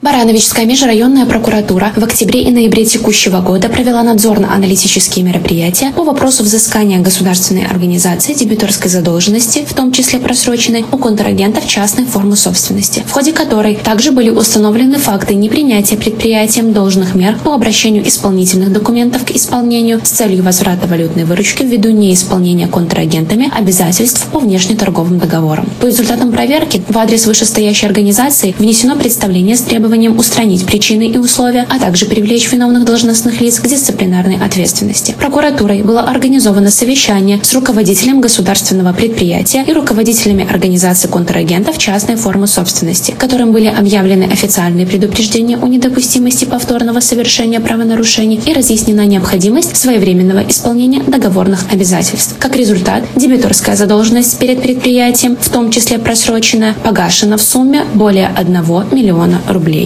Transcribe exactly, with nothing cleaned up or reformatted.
Барановичская межрайонная прокуратура в октябре и ноябре текущего года провела надзорно-аналитические мероприятия по вопросу взыскания государственной организации дебиторской задолженности, в том числе просроченной, у контрагентов частной формы собственности, в ходе которой также были установлены факты непринятия предприятием должных мер по обращению исполнительных документов к исполнению с целью возврата валютной выручки ввиду неисполнения контрагентами обязательств по внешнеторговым договорам. По результатам проверки в адрес вышестоящей организации внесено представление с требованием устранить причины и условия, а также привлечь виновных должностных лиц к дисциплинарной ответственности. Прокуратурой было организовано совещание с руководителем государственного предприятия и руководителями организаций контрагентов частной формы собственности, которым были объявлены официальные предупреждения о недопустимости повторного совершения правонарушений и разъяснена необходимость своевременного исполнения договорных обязательств. Как результат, дебиторская задолженность перед предприятием, в том числе просроченная, погашена в сумме более одного миллиона рублей.